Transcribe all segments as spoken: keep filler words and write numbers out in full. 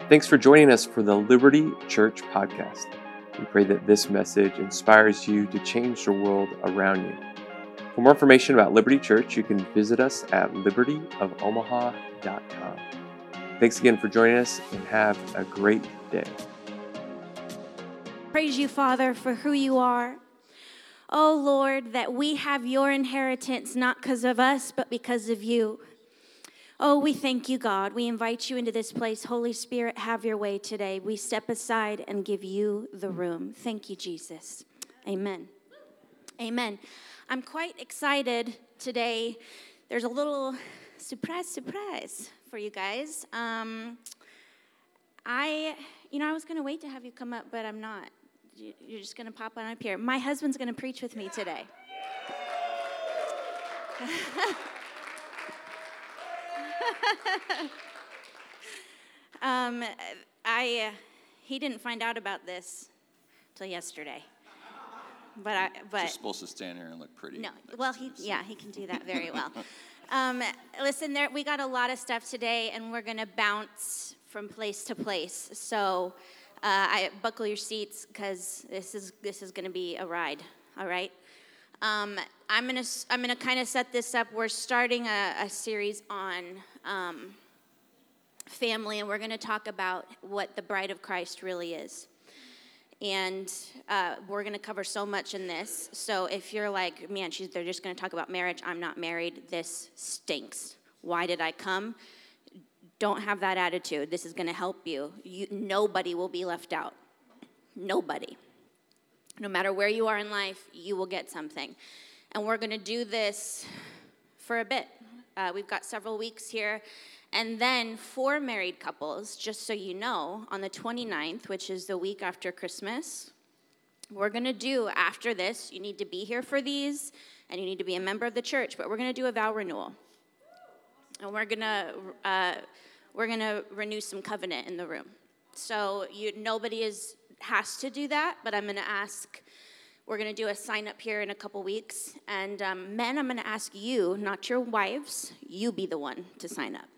Thanks for joining us for the Liberty Church podcast. We pray that this message inspires you to change the world around you. For more information about Liberty Church, you can visit us at liberty of omaha dot com. Thanks again for joining us, and have a great day. Praise you, Father, for who you are. Oh, Lord, that we have your inheritance not because of us, but because of you. Oh, we thank you, God. We invite you into this place. Holy Spirit, have your way today. We step aside and give you the room. Thank you, Jesus. Amen. Amen. I'm quite excited today. There's a little surprise, surprise for you guys. Um, I, you know, I was going to wait to have you come up, but I'm not. You're just going to pop on up here. My husband's going to preach with me today. um, I, uh, he didn't find out about this till yesterday. But I, but You're supposed to stand here and look pretty. No, well, he, yeah, he can do that very well. um, listen, there, we got a lot of stuff today, and we're going to bounce from place to place. So, uh, I buckle your seats because this is this is going to be a ride. All right. Um, I'm gonna I'm gonna kind of set this up. We're starting a, a series on um, family, and we're going to talk about what the bride of Christ really is. And uh, we're going to cover so much in this. So if you're like, man, she's, they're just going to talk about marriage. I'm not married. This stinks. Why did I come? Don't have that attitude. This is going to help you. you. Nobody will be left out. Nobody. No matter where you are in life, you will get something. And we're going to do this for a bit. Uh, we've got several weeks here. And then for married couples, just so you know, on the twenty-ninth, which is the week after Christmas, we're going to do, after this, you need to be here for these, and you need to be a member of the church, but we're going to do a vow renewal. And we're going to uh, we're going to renew some covenant in the room. So you, nobody is has to do that, but I'm going to ask, we're going to do a sign up here in a couple weeks. And um, men, I'm going to ask you, not your wives, you be the one to sign up.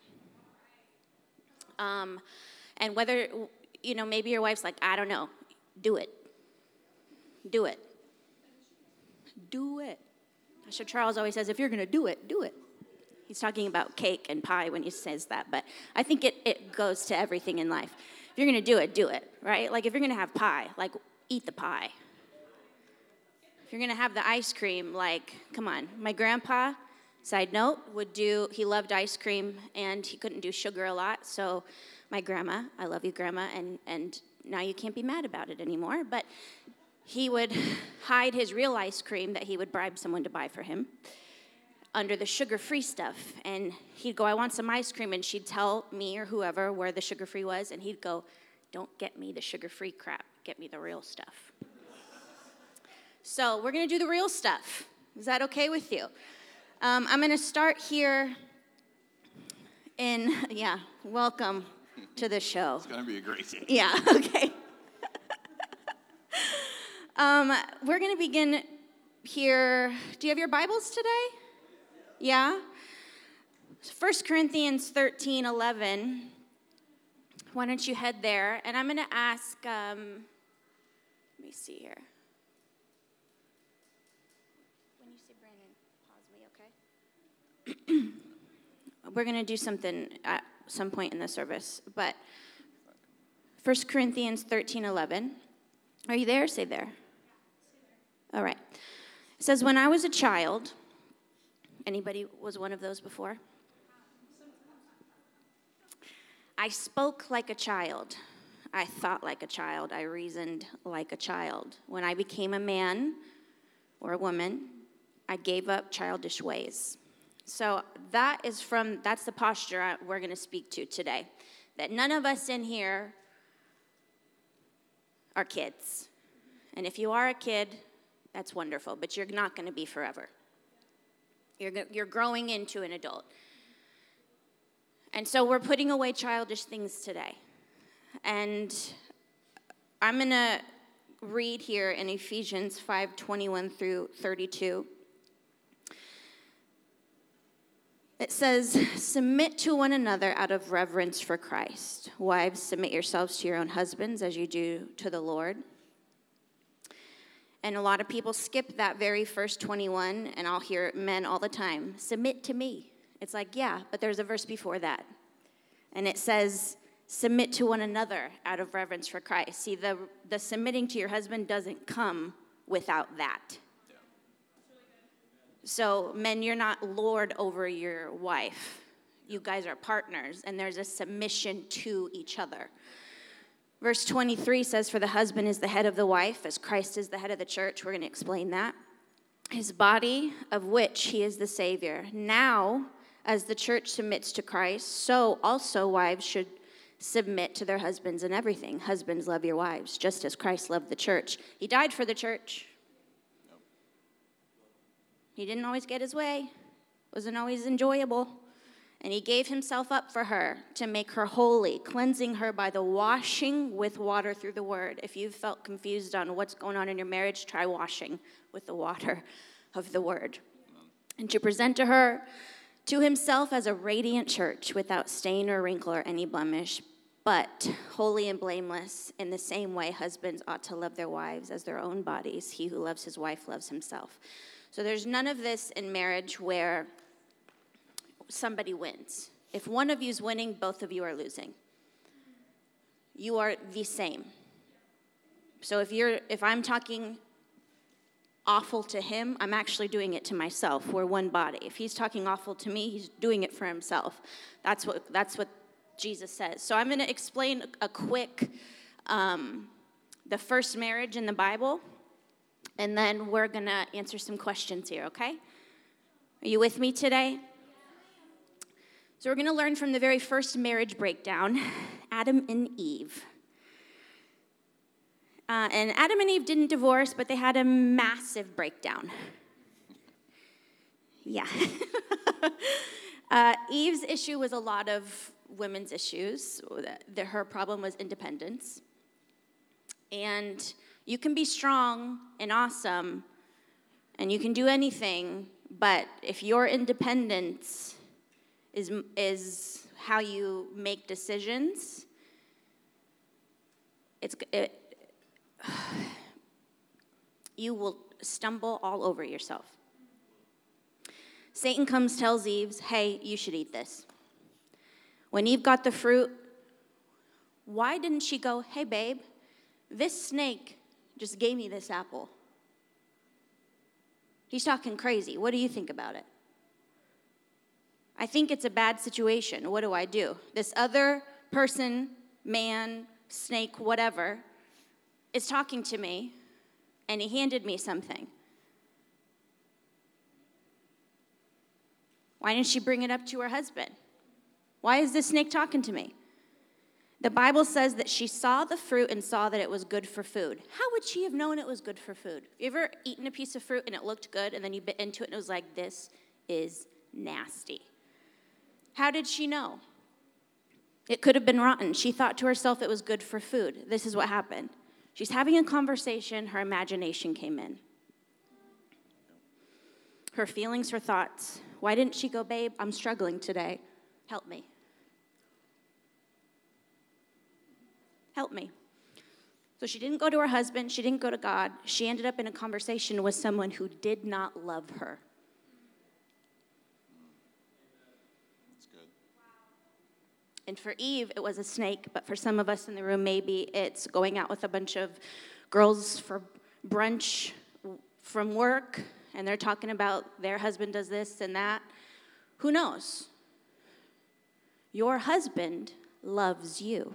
Um, and whether, you know, maybe your wife's like, I don't know, do it. Do it. Do it. Pastor Charles always says, if you're going to do it, do it. He's talking about cake and pie when he says that, but I think it, it goes to everything in life. If you're going to do it, do it, right? Like if you're going to have pie, like eat the pie. If you're going to have the ice cream, like, come on. My grandpa, side note, would do, he loved ice cream, and he couldn't do sugar a lot. So my grandma, I love you, Grandma, and, and now you can't be mad about it anymore. But he would hide his real ice cream that he would bribe someone to buy for him under the sugar-free stuff. And he'd go, I want some ice cream, and she'd tell me or whoever where the sugar-free was, and he'd go, don't get me the sugar-free crap. Get me the real stuff. So we're going to do the real stuff. Is that okay with you? Um, I'm going to start here in, yeah, welcome to the show. It's going to be a great day. Yeah, okay. um, we're going to begin here. Do you have your Bibles today? Yeah? First Corinthians thirteen eleven. Why don't you head there? And I'm going to ask, um, let me see here. When you say Brandon, pause me, okay? We're going to do something at some point in the service, but First Corinthians thirteen eleven. Are you there? Say there. All right. It says, when I was a child, anybody was one of those before? I spoke like a child. I thought like a child. I reasoned like a child. When I became a man or a woman, I gave up childish ways. So that is from, that's the posture we're going to speak to today. That none of us in here are kids. And if you are a kid, that's wonderful, but you're not going to be forever. You're, you're growing into an adult. And so we're putting away childish things today. And I'm going to read here in Ephesians five twenty-one through thirty-two. It says, submit to one another out of reverence for Christ. Wives, submit yourselves to your own husbands as you do to the Lord. And a lot of people skip that very first twenty-one, and I'll hear men all the time, submit to me. It's like, yeah, but there's a verse before that. And it says, submit to one another out of reverence for Christ. See, the, the submitting to your husband doesn't come without that. Yeah. So, men, you're not lord over your wife. You guys are partners, and there's a submission to each other. Verse twenty-three says, for the husband is the head of the wife, as Christ is the head of the church. We're going to explain that. His body, of which he is the Savior. Now, as the church submits to Christ, so also wives should submit to their husbands in everything. Husbands, love your wives, just as Christ loved the church. He died for the church. He didn't always get his way. It wasn't always enjoyable. And he gave himself up for her to make her holy, cleansing her by the washing with water through the word. If you've felt confused on what's going on in your marriage, try washing with the water of the word. And to present to her, to himself as a radiant church without stain or wrinkle or any blemish, but holy and blameless. In the same way, husbands ought to love their wives as their own bodies. He who loves his wife loves himself. So there's none of this in marriage where somebody wins. If one of you is winning, both of you are losing. You are the same. So if you're, if I'm talking awful to him, I'm actually doing it to myself. We're one body. If he's talking awful to me, he's doing it for himself. That's what that's what Jesus says. So I'm going to explain a quick, um, the first marriage in the Bible, and then we're going to answer some questions here, okay? Are you with me today? So we're going to learn from the very first marriage breakdown, Adam and Eve. Uh, and Adam and Eve didn't divorce, but they had a massive breakdown. Yeah. uh, Eve's issue was a lot of women's issues. The, her problem was independence. And you can be strong and awesome, and you can do anything, but if your independence is is how you make decisions, it's it, you will stumble all over yourself. Satan comes, tells Eve, hey, you should eat this. When Eve got the fruit, why didn't she go, hey, babe, this snake just gave me this apple. He's talking crazy. What do you think about it? I think it's a bad situation. What do I do? This other person, man, snake, whatever, is talking to me, and he handed me something. Why didn't she bring it up to her husband? Why is this snake talking to me? The Bible says that she saw the fruit and saw that it was good for food. How would she have known it was good for food? You ever eaten a piece of fruit and it looked good, and then you bit into it and it was like, this is nasty? How did she know? It could have been rotten. She thought to herself it was good for food. This is what happened. She's having a conversation. Her imagination came in. Her feelings, her thoughts. Why didn't she go, babe, I'm struggling today. Help me. Help me. So she didn't go to her husband. She didn't go to God. She ended up in a conversation with someone who did not love her. That's good. And for Eve, it was a snake, but for some of us in the room, maybe it's going out with a bunch of girls for brunch from work, and they're talking about their husband does this and that. Who knows? Your husband loves you.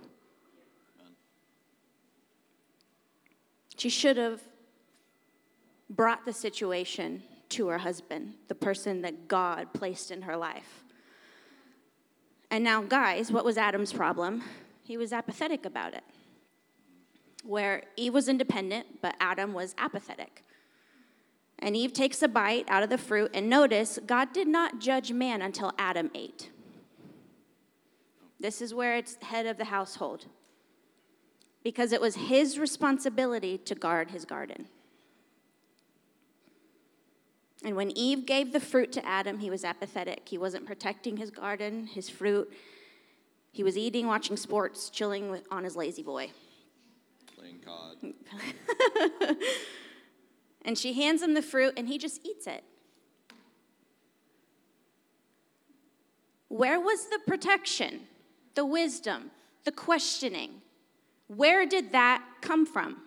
She should have brought the situation to her husband, the person that God placed in her life. And now, guys, what was Adam's problem? He was apathetic about it. Where Eve was independent, but Adam was apathetic. And Eve takes a bite out of the fruit, and notice, God did not judge man until Adam ate. This is where it's head of the household. Because it was his responsibility to guard his garden. And when Eve gave the fruit to Adam, he was apathetic. He wasn't protecting his garden, his fruit. He was eating, watching sports, chilling with, on his lazy boy. Playing C O D. And she hands him the fruit, and he just eats it. Where was the protection, the wisdom, the questioning? Where did that come from?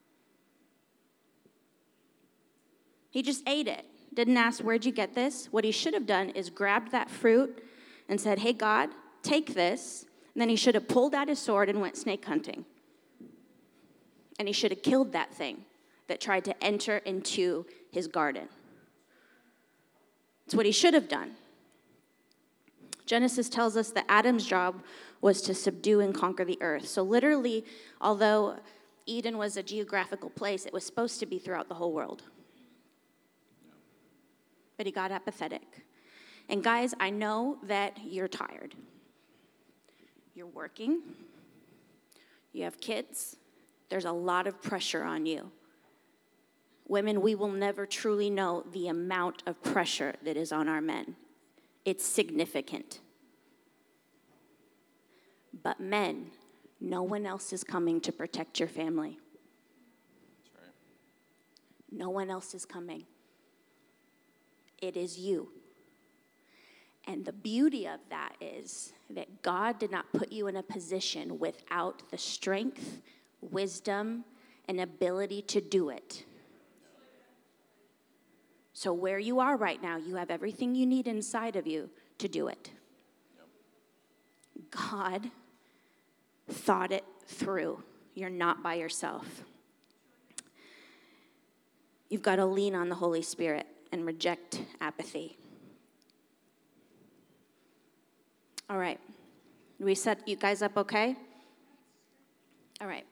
He just ate it. Didn't ask, where'd you get this? What he should have done is grabbed that fruit and said, hey, God, take this. And then he should have pulled out his sword and went snake hunting. And he should have killed that thing that tried to enter into his garden. It's what he should have done. Genesis tells us that Adam's job was to subdue and conquer the earth. So literally, although Eden was a geographical place, it was supposed to be throughout the whole world. But he got apathetic. And guys, I know that you're tired. You're working. You have kids. There's a lot of pressure on you. Women, we will never truly know the amount of pressure that is on our men. It's significant. But men, no one else is coming to protect your family. That's right. No one else is coming. It is you. And the beauty of that is that God did not put you in a position without the strength, wisdom, and ability to do it. So where you are right now, you have everything you need inside of you to do it. Yep. God thought it through. You're not by yourself. You've got to lean on the Holy Spirit and reject apathy. All right. We set you guys up okay? All right.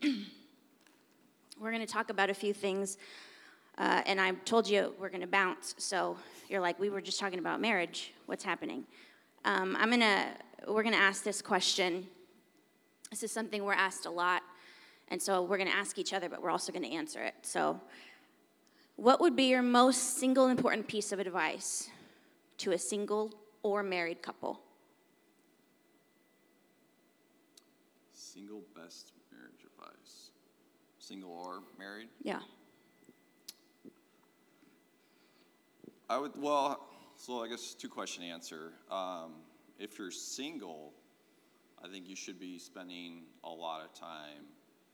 We're going to talk about a few things. Uh, and I told you we're going to bounce. So you're like, we were just talking about marriage. What's happening? Um, I'm going to, we're going to ask this question. This is something we're asked a lot. And so we're going to ask each other, but we're also going to answer it. So what would be your most single important piece of advice to a single or married couple? Single best marriage advice. Single or married? Yeah. I would, well, so I guess two question answer. Um, if you're single, I think you should be spending a lot of time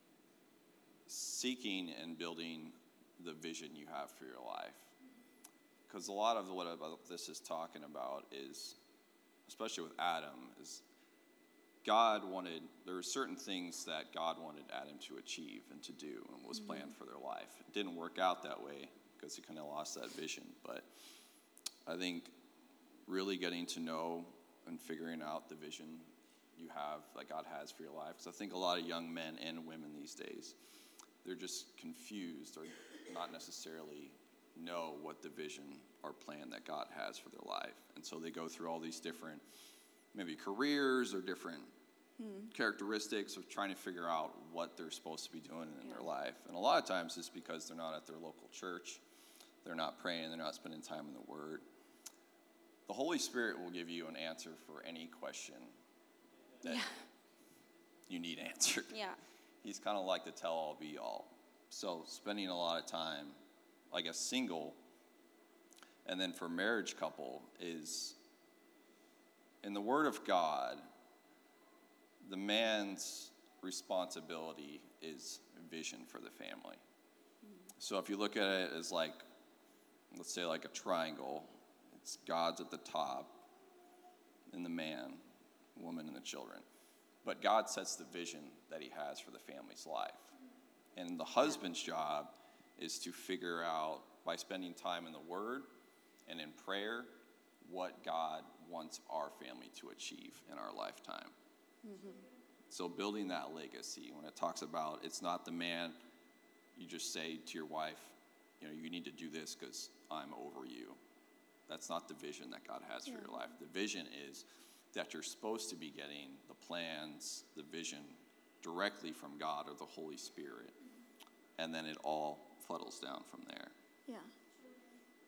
seeking and building the vision you have for your life. Because a lot of what about this is talking about is, especially with Adam, is God wanted, there were certain things that God wanted Adam to achieve and to do and was planned for their life. It didn't work out that way because he kind of lost that vision. But I think really getting to know and figuring out the vision you have, that God has for your life. Because I think a lot of young men and women these days, they're just confused or not necessarily know what the vision or plan that God has for their life. And so they go through all these different, maybe careers or different hmm. characteristics of trying to figure out what they're supposed to be doing in yeah. their life. And a lot of times it's because they're not at their local church. They're not praying. They're not spending time in the Word. The Holy Spirit will give you an answer for any question that yeah. you need answered. Yeah. He's kind of like the tell-all, be-all. So spending a lot of time, I guess, single, and then for marriage couple is, in the Word of God, the man's responsibility is vision for the family. Mm-hmm. So if you look at it as like, let's say like a triangle, it's God's at the top, and the man, woman, and the children. But God sets the vision that he has for the family's life. And the husband's job is to figure out, by spending time in the Word and in prayer, what God wants our family to achieve in our lifetime. Mm-hmm. So building that legacy, when it talks about, it's not the man, you just say to your wife, you know, you need to do this because I'm over you. That's not the vision that God has yeah. for your life. The vision is that you're supposed to be getting the plans, the vision directly from God or the Holy Spirit. And then it all fuddles down from there. Yeah.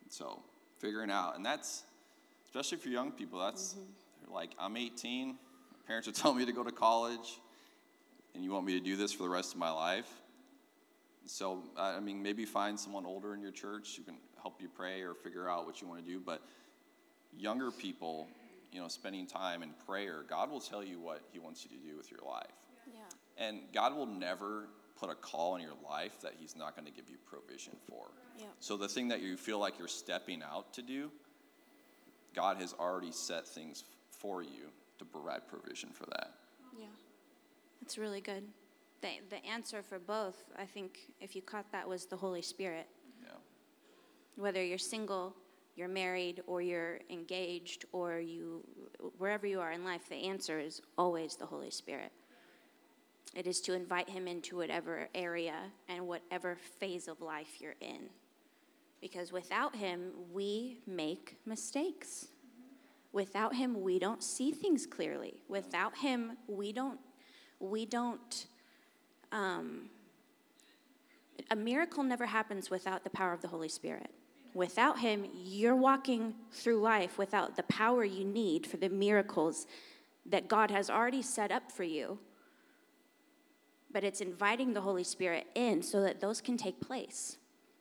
So figuring out, and that's, especially for young people, that's, mm-hmm. they're like, I'm eighteen, my parents are telling me to go to college, and you want me to do this for the rest of my life? So, I mean, maybe find someone older in your church who can help you pray or figure out what you want to do, but younger people, you know, spending time in prayer, God will tell you what he wants you to do with your life. Yeah. And God will never put a call in your life that he's not going to give you provision for. Yeah. So the thing that you feel like you're stepping out to do, God has already set things for you to provide provision for that. Yeah. That's really good. The, the answer for both, I think, if you caught that, was the Holy Spirit. Yeah. Whether you're single, you're married, or you're engaged, or you, wherever you are in life, the answer is always the Holy Spirit. It is to invite him into whatever area and whatever phase of life you're in. Because without him, we make mistakes. Without him, we don't see things clearly. Without him, we don't, we don't, um, a miracle never happens without the power of the Holy Spirit. Without him, you're walking through life without the power you need for the miracles that God has already set up for you. But it's inviting the Holy Spirit in so that those can take place.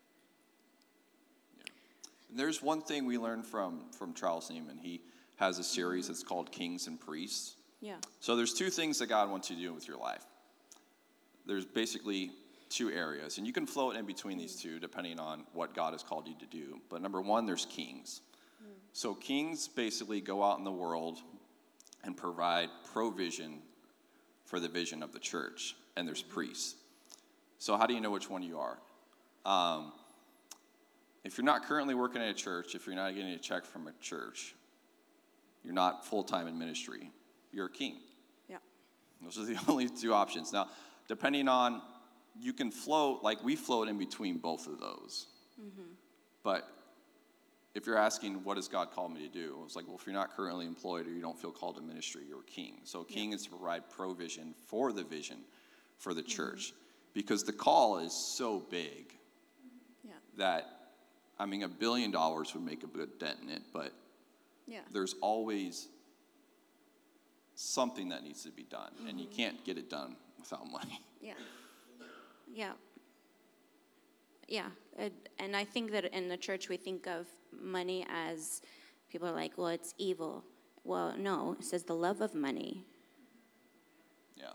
Yeah. And there's one thing we learned from, from Charles Neiman. He has a series that's called Kings and Priests. Yeah. So there's two things that God wants you to do with your life. There's basically two areas, and you can float in between these two depending on what God has called you to do. But number one, there's kings. Mm. So kings basically go out in the world and provide provision for the vision of the church. And there's priests. So how do you know which one you are? Um, if you're not currently working at a church, if you're not getting a check from a church, you're not full-time in ministry, you're a king. Yeah. Those are the only two options. Now, depending on, you can float, like we float in between both of those. Mm-hmm. But if you're asking, what does God call me to do? It's like, well, if you're not currently employed or you don't feel called to ministry, you're a king. So a king yeah. is to provide provision for the vision for the church, mm-hmm. because the call is so big yeah. that, I mean, a billion dollars would make a good dent in it, but yeah. there's always something that needs to be done, mm-hmm. and you can't get it done without money. Yeah, yeah, yeah, and I think that in the church we think of money as, people are like, well, it's evil. Well, no, it says the love of money. Yeah.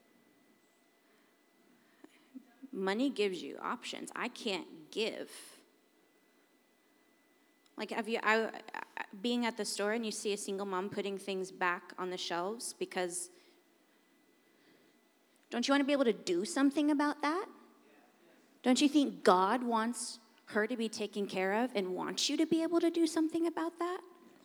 Money gives you options. I can't give. Like, have you, I, being at the store and you see a single mom putting things back on the shelves because, don't you want to be able to do something about that? Don't you think God wants her to be taken care of and wants you to be able to do something about that?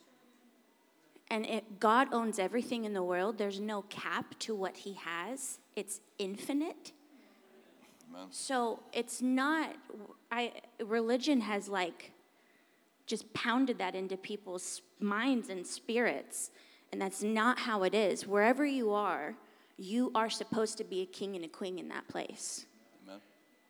And if God owns everything in the world, there's no cap to what he has. It's infinite. Amen. So it's not, I religion has like just pounded that into people's minds and spirits, and that's not how it is. Wherever you are, you are supposed to be a king and a queen in that place. Amen.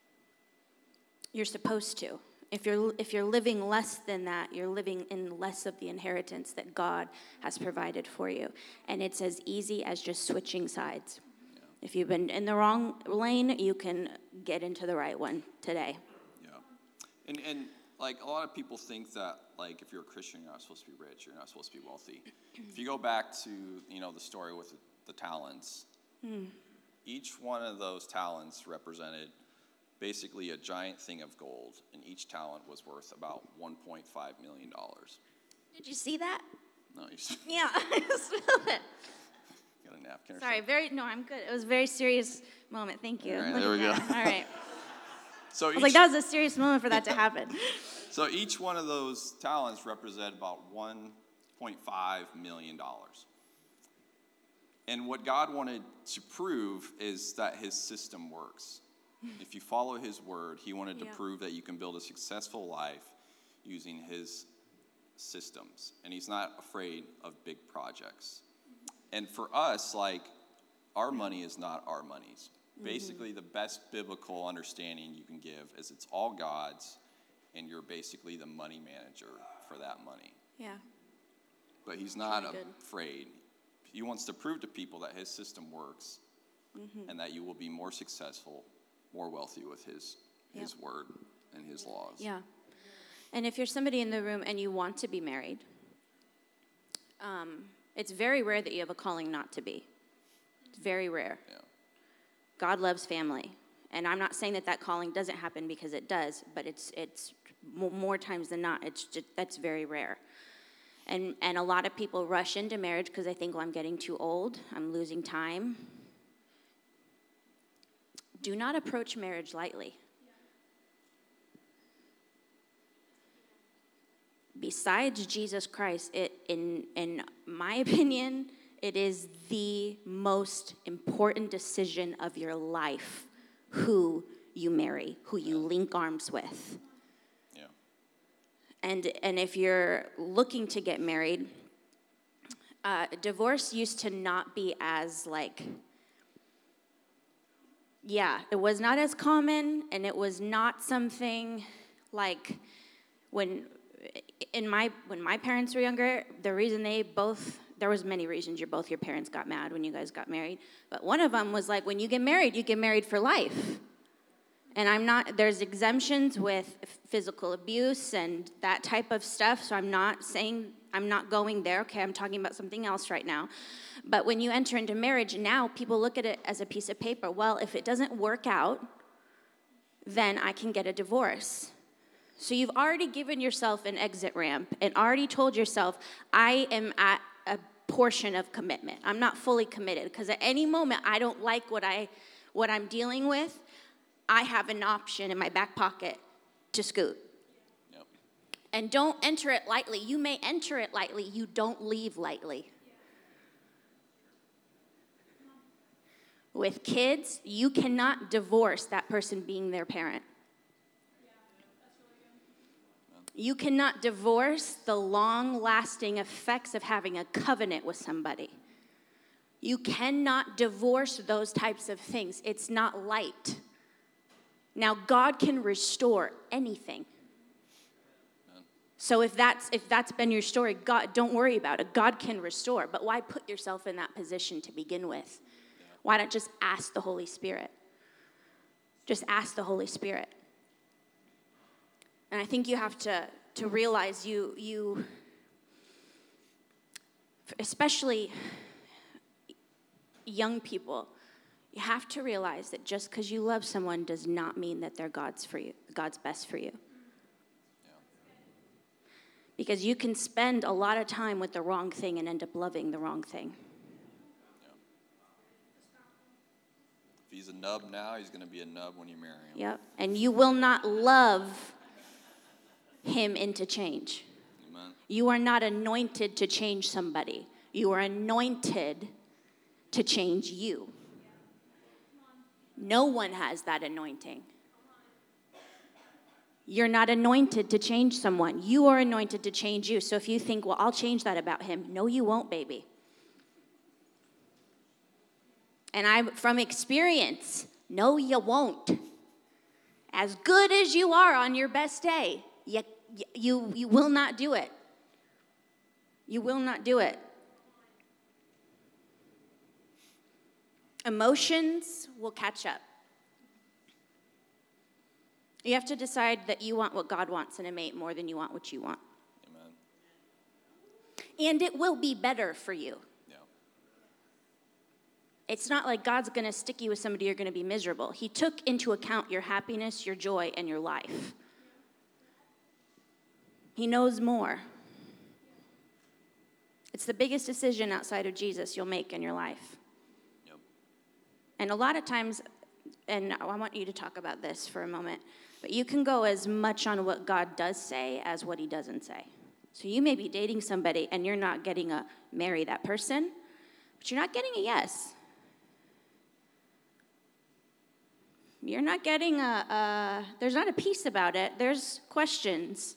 You're supposed to. If you're if you're living less than that, you're living in less of the inheritance that God has provided for you. And it's as easy as just switching sides. If you've been in the wrong lane, you can get into the right one today. Yeah. And, and like, a lot of people think that, like, if you're a Christian, you're not supposed to be rich, you're not supposed to be wealthy. If you go back to, you know, the story with the, the talents, mm. each one of those talents represented basically a giant thing of gold, and each talent was worth about one point five million dollars. Did you see that? No, you Yeah, I smelled it. A napkin or Sorry, something. very, no, I'm good. It was a very serious moment. Thank you. All right, there we go. All right. So I was each, like, that was a serious moment for that to happen. So each one of those talents represent about one point five million dollars. And what God wanted to prove is that his system works. If you follow his word, he wanted to yeah. prove that you can build a successful life using his systems. And he's not afraid of big projects. And for us, like, our money is not our money's. Mm-hmm. Basically, the best biblical understanding you can give is it's all God's, and you're basically the money manager for that money. Yeah. But he's not Really good. afraid. He wants to prove to people that his system works mm-hmm. and that you will be more successful, more wealthy with his Yep. his word and his laws. Yeah. And if you're somebody in the room and you want to be married, um, it's very rare that you have a calling not to be. It's very rare. Yeah. God loves family. And I'm not saying that that calling doesn't happen, because it does, but it's it's more times than not, it's just, that's very rare. And and a lot of people rush into marriage because they think, well, I'm getting too old, I'm losing time. Do not approach marriage lightly. Besides Jesus Christ, it, in in my opinion, it is the most important decision of your life, who you marry, who you link arms with. Yeah. And and if you're looking to get married, uh, divorce used to not be as like, yeah, it was not as common, and it was not something like when in my when my parents were younger, the reason they both, there was many reasons your both your parents got mad when you guys got married, but one of them was like, when you get married, you get married for life. And I'm not, there's exemptions with physical abuse and that type of stuff, so I'm not saying, I'm not going there, okay, I'm talking about something else right now. But when you enter into marriage, now people look at it as a piece of paper. Well, if it doesn't work out, then I can get a divorce. So you've already given yourself an exit ramp and already told yourself, I am at a portion of commitment. I'm not fully committed, because at any moment I don't like what I what I'm dealing with. I have an option in my back pocket to scoot. Yep. And don't enter it lightly. You may enter it lightly, you don't leave lightly. With kids, you cannot divorce that person being their parent. You cannot divorce the long-lasting effects of having a covenant with somebody. You cannot divorce those types of things. It's not light. Now, God can restore anything. So if that's if that's been your story, God, don't worry about it. God can restore. But why put yourself in that position to begin with? Why not just ask the Holy Spirit? Just ask the Holy Spirit. And I think you have to, to realize you, you, especially young people, you have to realize that just because you love someone does not mean that they're God's for you, God's best for you. Yeah. Because you can spend a lot of time with the wrong thing and end up loving the wrong thing. Yeah. If he's a nub now, he's going to be a nub when you marry him. Yep. And you will not love him into change. Amen. You are not anointed to change somebody. You are anointed to change you. No one has that anointing. You're not anointed to change someone. You are anointed to change you. So if you think, well, I'll change that about him. No, you won't, baby. And I'm from experience, no, you won't. As good as you are on your best day, you, you, you will not do it. You will not do it. Emotions will catch up. You have to decide that you want what God wants in a mate more than you want what you want. Amen. And it will be better for you. Yeah. It's not like God's going to stick you with somebody you're going to be miserable. He took into account your happiness, your joy, and your life. He knows more. It's the biggest decision outside of Jesus you'll make in your life. Yep. And a lot of times, and I want you to talk about this for a moment, but you can go as much on what God does say as what he doesn't say. So you may be dating somebody and you're not getting a marry that person, but you're not getting a yes. You're not getting a, a there's not a peace about it. There's questions.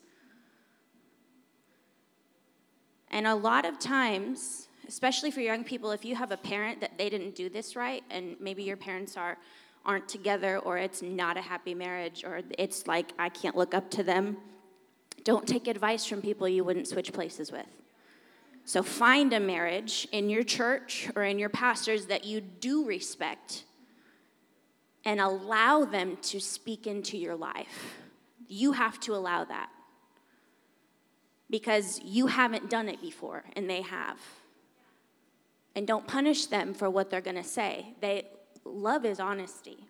And a lot of times, especially for young people, if you have a parent that they didn't do this right, and maybe your parents are aren't together, or it's not a happy marriage, or it's like I can't look up to them. Don't take advice from people you wouldn't switch places with. So find a marriage in your church or in your pastors that you do respect and allow them to speak into your life. You have to allow that because you haven't done it before and they have. And don't punish them for what they're going to say. They love is honesty.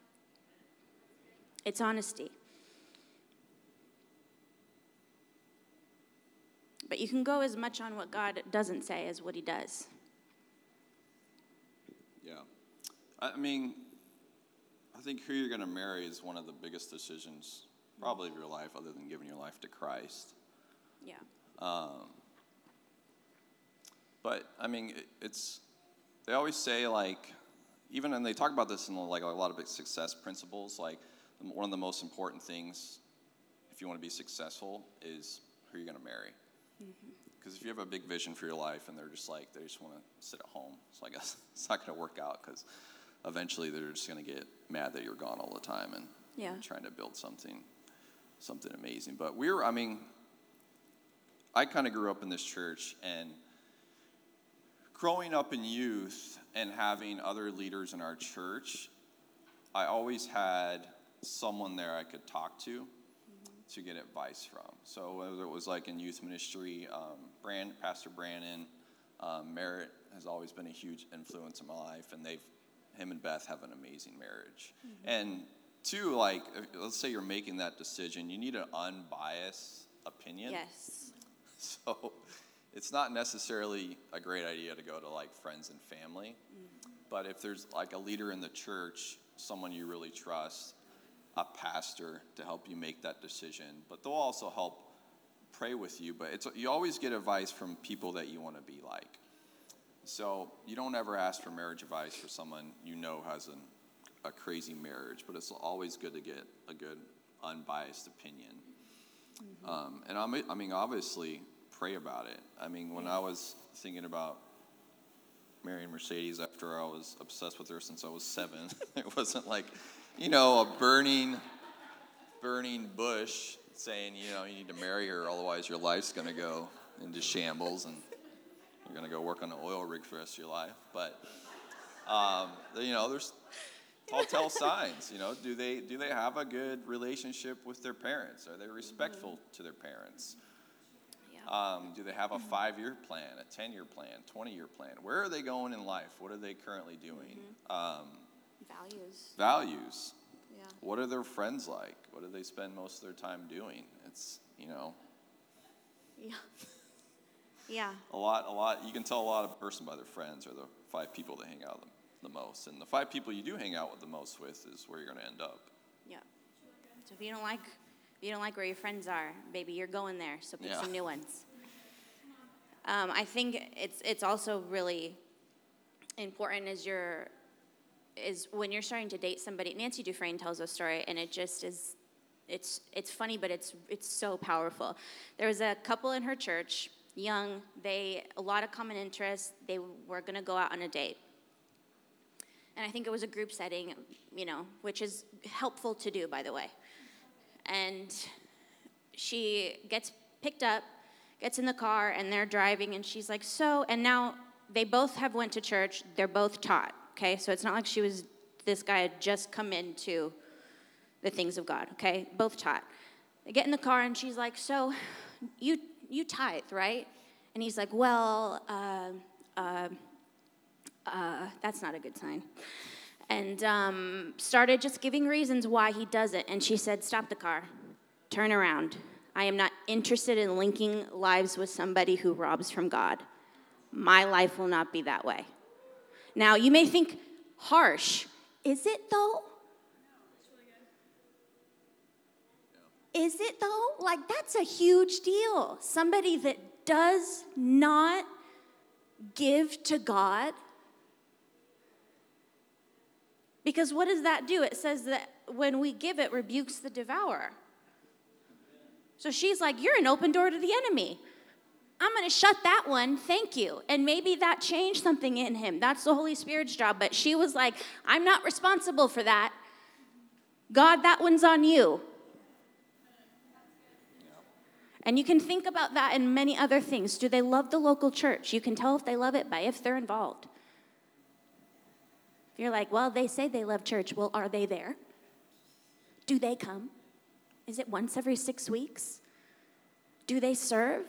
It's honesty. But you can go as much on what God doesn't say as what he does. Yeah. I mean, I think who you're going to marry is one of the biggest decisions probably of your life, other than giving your life to Christ. Yeah. Um, but, I mean, it, it's, they always say, like, even, and they talk about this in, like, a lot of big success principles, like, one of the most important things, if you want to be successful, is who you're going to marry. Because if you have a big vision for your life and they're just like, they just want to sit at home, so I guess it's not going to work out because eventually they're just going to get mad that you're gone all the time and Yeah. trying to build something, something amazing. But we're, I mean, I kind of grew up in this church, and growing up in youth and having other leaders in our church, I always had someone there I could talk to to get advice from. So whether it was like in youth ministry, um, Brand, Pastor Brandon, um, Merritt has always been a huge influence in my life, and they've, him and Beth have an amazing marriage. Mm-hmm. And two, like, if, let's say you're making that decision, you need an unbiased opinion. Yes. So it's not necessarily a great idea to go to like friends and family, mm-hmm. but if there's like a leader in the church, someone you really trust, a pastor to help you make that decision, but they'll also help pray with you. But it's you always get advice from people that you want to be like. So you don't ever ask for marriage advice for someone you know has an, a crazy marriage, but it's always good to get a good unbiased opinion. Mm-hmm. Um, and I mean, I mean, obviously, pray about it. I mean, when I was thinking about marrying Mercedes after I was obsessed with her since I was seven, it wasn't like, you know, a burning, burning bush saying, you know, you need to marry her, otherwise your life's going to go into shambles and you're going to go work on an oil rig for the rest of your life. But, um, you know, there's telltale signs, you know. Do they do they have a good relationship with their parents? Are they respectful mm-hmm. to their parents? Yeah. Um, do they have a five-year plan, a ten-year plan, twenty-year plan? Where are they going in life? What are they currently doing? Mm-hmm. Um, Values. Values. Yeah. What are their friends like? What do they spend most of their time doing? It's, you know. Yeah. Yeah. A lot, a lot. You can tell a lot of a person by their friends, or the five people they hang out with the most. And the five people you do hang out with the most with is where you're going to end up. Yeah. So if you don't like, if you don't like where your friends are, baby, you're going there. So pick yeah. some new ones. Um, I think it's it's also really important as you're is when you're starting to date somebody. Nancy Dufresne tells a story, and it just is, it's it's funny, but it's it's so powerful. There was a couple in her church, young, they a lot of common interests. They were going to go out on a date, and I think it was a group setting, you know, which is helpful to do, by the way. And she gets picked up, gets in the car, and they're driving, and she's like, so, and now they both have went to church. They're both taught. Okay, so it's not like she was, this guy had just come into the things of God, okay? Both taught. They get in the car, and she's like, so, you you tithe, right? And he's like, well, uh, uh, uh, that's not a good sign. And um, started just giving reasons why he does it. And she said, stop the car. Turn around. I am not interested in linking lives with somebody who robs from God. My life will not be that way. Now, you may think, harsh. Is it, though? Is it, though? Like, that's a huge deal. Somebody that does not give to God. Because what does that do? It says that when we give, it rebukes the devourer. So she's like, you're an open door to the enemy. I'm going to shut that one. Thank you. And maybe that changed something in him. That's the Holy Spirit's job. But she was like, I'm not responsible for that. God, that one's on you. And you can think about that in many other things. Do they love the local church? You can tell if they love it by if they're involved. If you're like, well, they say they love church. Well, are they there? Do they come? Is it once every six weeks? Do they serve?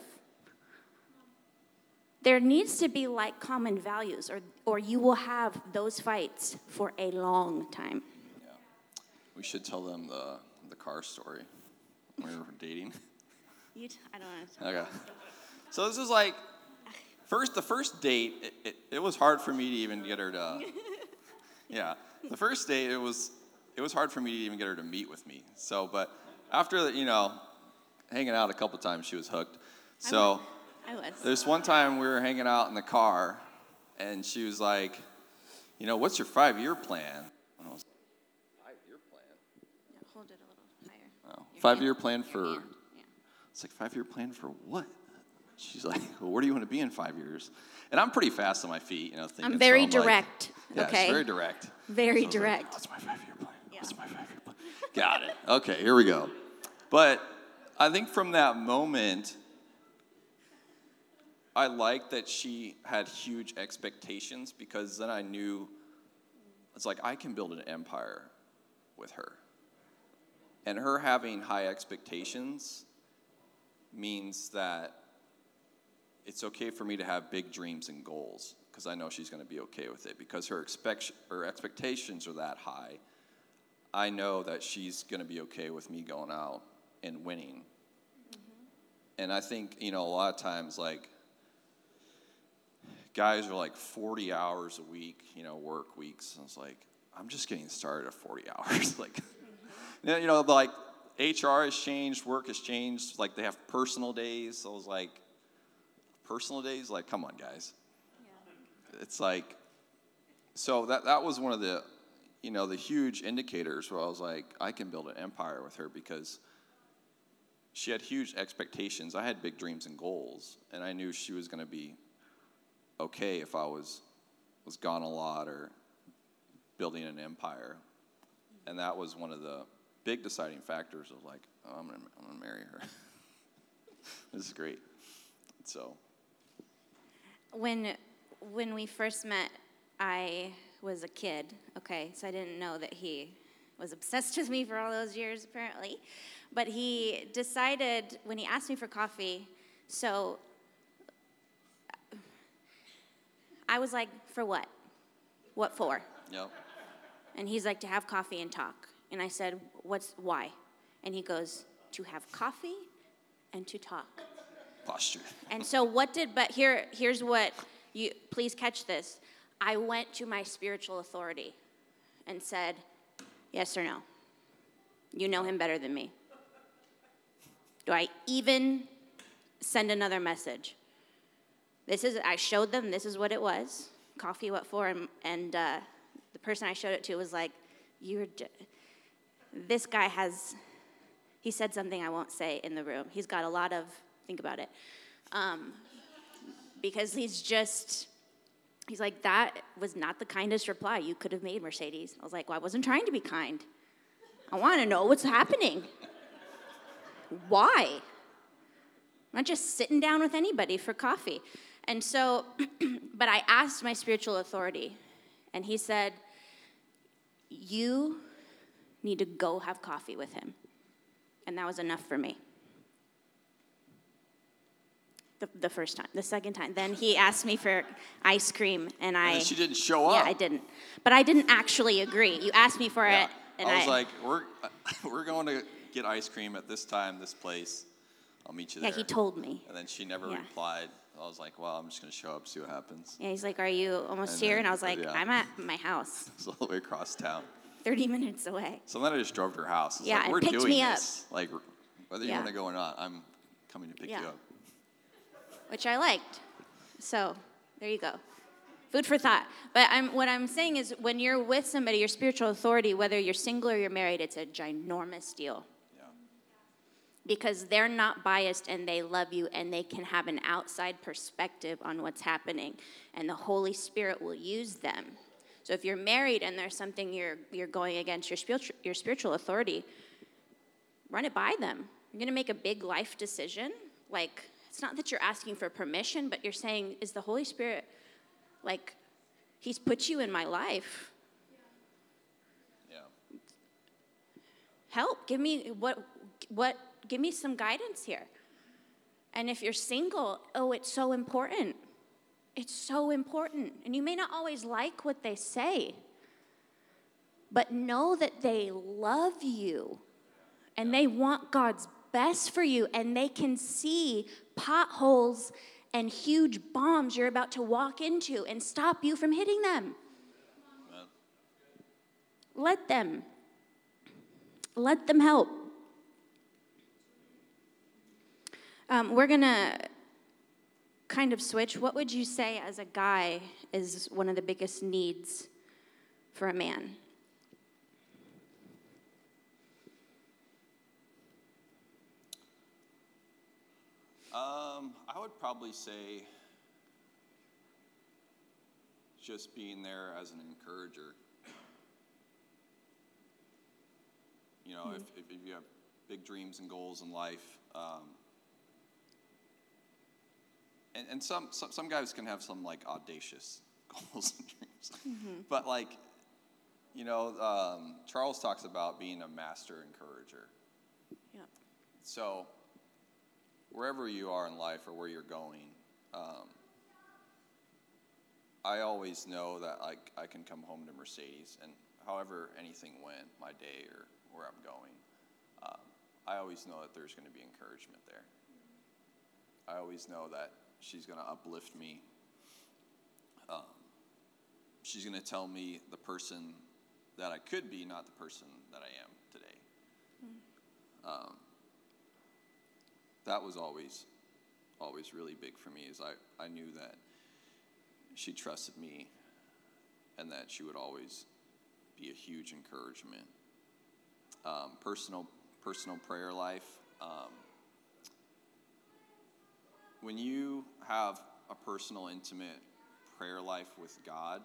There needs to be like common values, or, or you will have those fights for a long time. Yeah. We should tell them the, the car story when we were dating. You t- I don't know. Okay. So this is like, first the first date, it, it, it was hard for me to even get her to, yeah. The first date, it was it was hard for me to even get her to meet with me. So, but after, you know, hanging out a couple times, she was hooked. So I was. There's one time we were hanging out in the car, and she was like, you know, what's your five-year plan? And I was like, five-year plan? Yeah, hold it a little higher. Oh, five-year plan for, Yeah. it's like, five-year plan for what? She's like, well, where do you want to be in five years? And I'm pretty fast on my feet, you know, thinking. I'm very so I'm direct, like, yeah, okay? it's very direct. Very so direct. Like, what's my five-year plan? Yeah. What's my five-year plan? Got it. Okay, here we go. But I think from that moment, I liked that she had huge expectations, because then I knew, it's like, I can build an empire with her. And her having high expectations means that it's okay for me to have big dreams and goals, because I know she's going to be okay with it. Because her expect her expectations are that high, I know that she's going to be okay with me going out and winning. Mm-hmm. And I think, you know, a lot of times, like, guys are like forty hours a week, you know, work weeks. And it's like, I'm just getting started at forty hours. Like, mm-hmm. you know, like, H R has changed, work has changed. Like, they have personal days. So I was like, personal days? Like, come on, guys. Yeah. It's like, so that that was one of the, you know, the huge indicators where I was like, I can build an empire with her, because she had huge expectations. I had big dreams and goals, and I knew she was going to be okay if I was was gone a lot or building an empire. And that was one of the big deciding factors of like, oh, I'm gonna I'm gonna marry her. This is great. So When when we first met, I was a kid, okay, so I didn't know that he was obsessed with me for all those years, apparently. But he decided, when he asked me for coffee, so I was like, for what? What for? Yep. And he's like, to have coffee and talk. And I said, what's, why? And he goes, to have coffee and to talk. Posture. And so what did, but here, here's what, you please catch this. I went to my spiritual authority and said, yes or no? You know him better than me. Do I even send another message? This is, I showed them, this is what it was. Coffee, what for? And, and uh, the person I showed it to was like, you're, j- this guy has, he said something I won't say in the room. He's got a lot of, think about it. Um, because he's just, he's like, that was not the kindest reply you could have made, Mercedes. I was like, well, I wasn't trying to be kind. I want to know what's happening. Why? I'm not just sitting down with anybody for coffee. And so, but I asked my spiritual authority, and he said, you need to go have coffee with him. And that was enough for me. The, the first time. The second time. Then he asked me for ice cream, and I... And she didn't show up. Yeah, I didn't. But I didn't actually agree. You asked me for yeah. it, and I was I, like, we're we're going to get ice cream at this time, this place. I'll meet you yeah, there. he told me. And then she never Yeah. replied. I was like, well, I'm just going to show up, see what happens. Yeah, he's like, are you almost And here? then- And I was like, yeah. I'm at my house, It's all the way across town. thirty minutes away. So then I just drove to her house. I was Yeah, like, and we're picked doing me up. this. Like, whether you Yeah. want to go or not, I'm coming to pick Yeah. you up. Which I liked. So there you go. Food for thought. But I'm, what I'm saying is when you're with somebody, your spiritual authority, whether you're single or you're married, it's a ginormous deal. Yeah. because they're not biased and they love you and they can have an outside perspective on what's happening, and the Holy Spirit will use them. So if you're married and there's something you're you're going against your spiritual your spiritual authority, run it by them. You're going to make a big life decision. Like, it's not that you're asking for permission, but you're saying, is the Holy Spirit, like, he's put you in my life. Yeah. Help. Give me what what give me some guidance here. And if you're single, oh, it's so important. It's so important. And you may not always like what they say, but know that they love you and they want God's best for you, and they can see potholes and huge bombs you're about to walk into and stop you from hitting them. Amen. Let them. Let them help. Um, we're going to kind of switch. What would you say as a guy is one of the biggest needs for a man? Um, I would probably say just being there as an encourager. You know, mm-hmm. if, if you have big dreams and goals in life, um, and, and some, some some guys can have some like audacious goals and dreams, mm-hmm. but like, you know, um, Charles talks about being a master encourager. Yeah. So wherever you are in life or where you're going, um, I always know that like I can come home to Mercedes, and however anything went, my day or where I'm going, um, I always know that there's going to be encouragement there. I always know that she's going to uplift me. Um, she's going to tell me the person that I could be, not the person that I am today. Mm. Um, that was always, always really big for me, is I, I knew that she trusted me and that she would always be a huge encouragement. Um, personal, personal prayer life. Um, when you have a personal, intimate prayer life with God,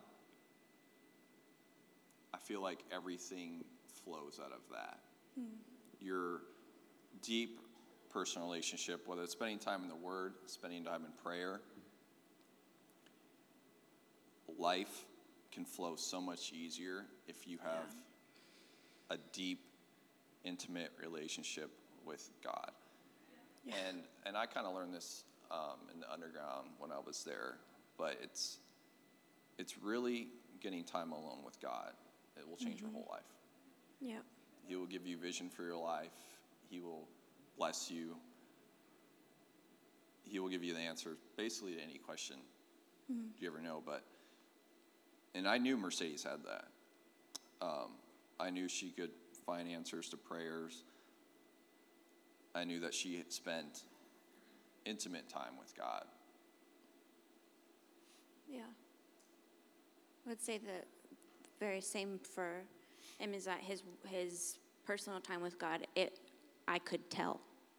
I feel like everything flows out of that. Mm. Your deep personal relationship, whether it's spending time in the Word, spending time in prayer, life can flow so much easier if you have yeah. a deep, intimate relationship with God. Yeah. And and I kind of learned this um, in the underground when I was there, but it's it's really getting time alone with God. It will change mm-hmm. your whole life. Yeah. He will give you vision for your life. He will bless you. He will give you the answer basically to any question mm-hmm. you ever know. But and I knew Mercedes had that. Um, I knew she could find answers to prayers. I knew that she had spent intimate time with God. Yeah. I would say the very same for him, is that his his personal time with God, it I could tell.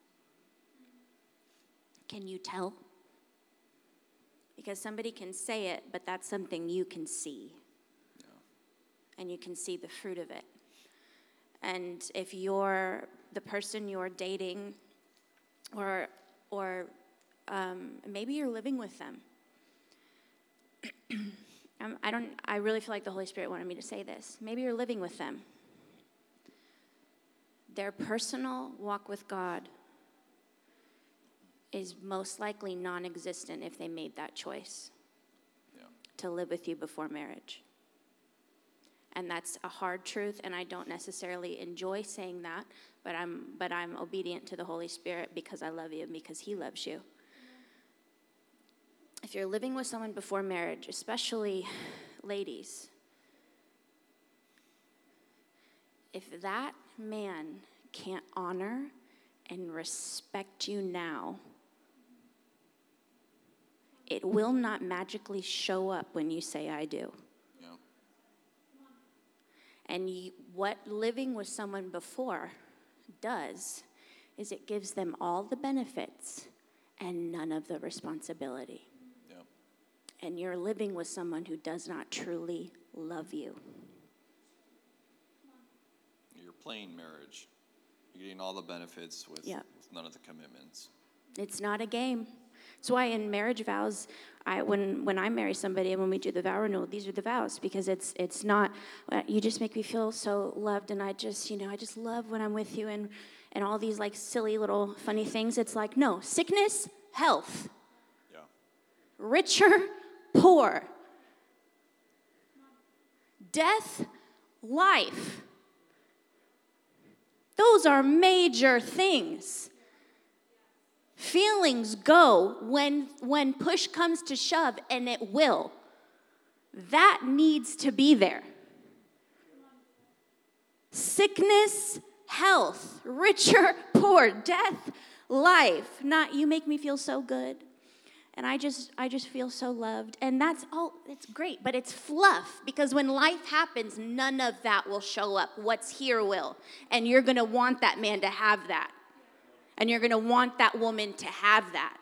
Can you tell? Because somebody can say it, but that's something you can see. Yeah. And you can see the fruit of it. And if you're the person you're dating, or or um, maybe you're living with them. um, I don't. I really feel like the Holy Spirit wanted me to say this. Maybe you're living with them. Their personal walk with God is most likely non-existent if they made that choice yeah. to live with you before marriage. And that's a hard truth, and I don't necessarily enjoy saying that, but I'm but I'm obedient to the Holy Spirit because I love you and because He loves you. If you're living with someone before marriage, especially ladies, if that man can't honor and respect you now, it will not magically show up when you say, I do. Yeah. And you, what living with someone before does is it gives them all the benefits and none of the responsibility. Yep. And you're living with someone who does not truly love you. You're playing marriage. You're getting all the benefits with, Yep. with none of the commitments. It's not a game. That's why in marriage vows, I when when I marry somebody and when we do the vow renewal, these are the vows, because it's it's not, uh, you just make me feel so loved, and I just, you know, I just love when I'm with you, and and all these like silly little funny things. It's like, no, sickness, health, Yeah. richer, poor, death, life. Those are major things. Feelings go when when push comes to shove, and it will. That needs to be there. Sickness, health, richer, poor, death, life. Not you make me feel so good. And I just I just feel so loved. And that's all, it's great, but it's fluff, because when life happens, none of that will show up. What's here will. And you're going to want that man to have that. And you're going to want that woman to have that.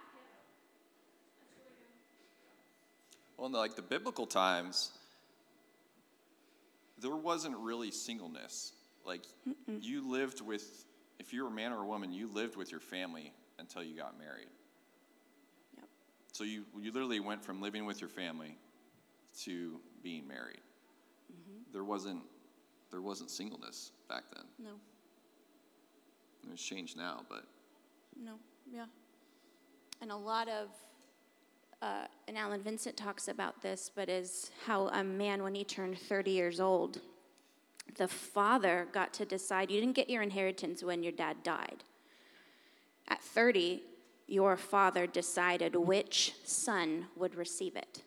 Well, in the, like the biblical times, there wasn't really singleness. Like, Mm-mm. you lived with, if you were a man or a woman, you lived with your family until you got married. Yep. So you you literally went from living with your family to being married. Mm-hmm. There wasn't there wasn't singleness back then. No. It's changed now, but. No, yeah. And a lot of, uh, and Alan Vincent talks about this, but is how a man, when he turned thirty years old, the father got to decide. You didn't get your inheritance when your dad died. At thirty, your father decided which son would receive it.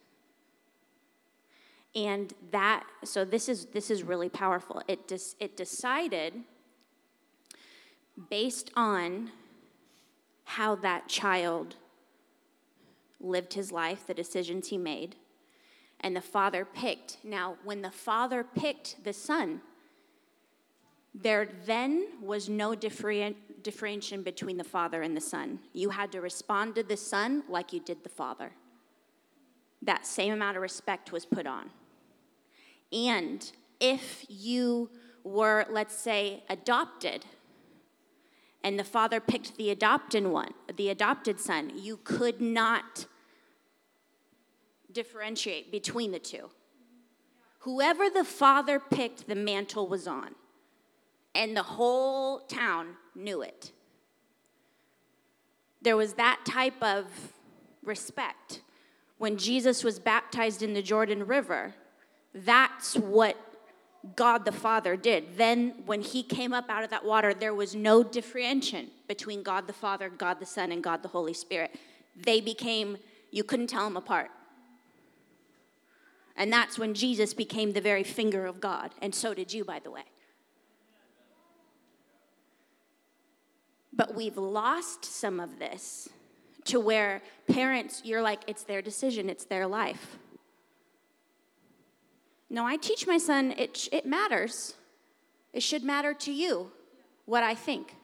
And that, so this is this is really powerful. It dis, it decided based on how that child lived his life, the decisions he made, and the father picked. Now, when the father picked the son, there then was no different, differentiation between the father and the son. You had to respond to the son like you did the father. That same amount of respect was put on. And if you were, let's say, adopted, and the father picked the adopted one, the adopted son, you could not differentiate between the two. Whoever the father picked, the mantle was on. And the whole town knew it. There was that type of respect. When Jesus was baptized in the Jordan River, that's what God the Father did. Then when he came up out of that water, there was no differentiation between God the Father, God the Son, and God the Holy Spirit. They became, you couldn't tell them apart. And that's when Jesus became the very finger of God. And so did you, by the way. But we've lost some of this to where parents, you're like, it's their decision, it's their life. No, I teach my son, it, it matters. It should matter to you what I think.